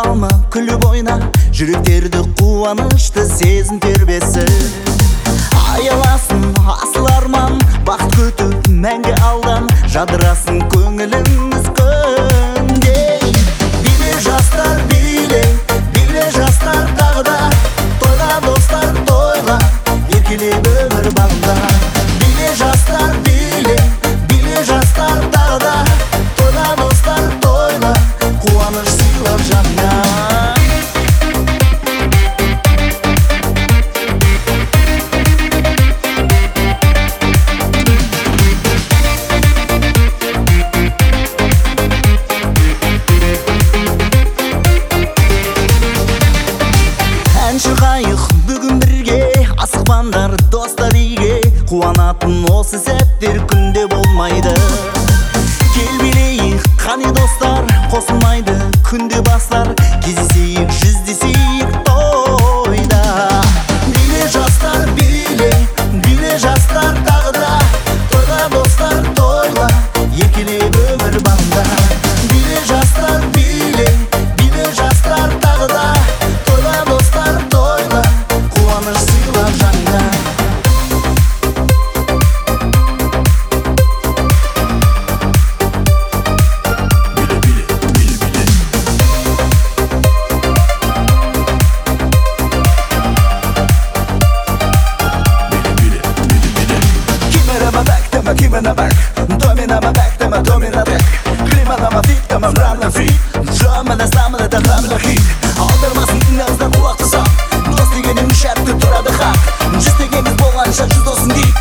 салма күліп ойна, жүректерді қуанышты сезім тербесі. Аяласын асыл арман, бақыт күтіп мәңгі алдан, жадырасын көңіліміз күнде. Биле жастар биле, биле жастар тағы да, тойға достар тойға, еркелеп өмір бағында. Биле жастар биле, биле жастар тағы да, тойға достар тойға, қуаныш сыйлап жанға. Шығайық бүгін бірге, асықпаңдар достар үйге, қуанатын осы сәттер күнде болмайды. Кел билейік қане достар, қосылмайды күнде бастар, кездесейік жүздесейік тойда. Биле жастар биле, биле жастар тағы да, тойға достар тойла, еркелеп өмір бағында. Биле жастар биле, биле жастар тағы да, тойға достар тойла, қуаныш сыйлап жанға. Give me back, domina my back, domina back. Klima na my feet, I'm around my feet. Drum and the slam and the drum and the heat. Aldırmasın inanızdan kulak tutsam. Dost digenin şartı durada hak. Just digenin boğan şartı dostun değil.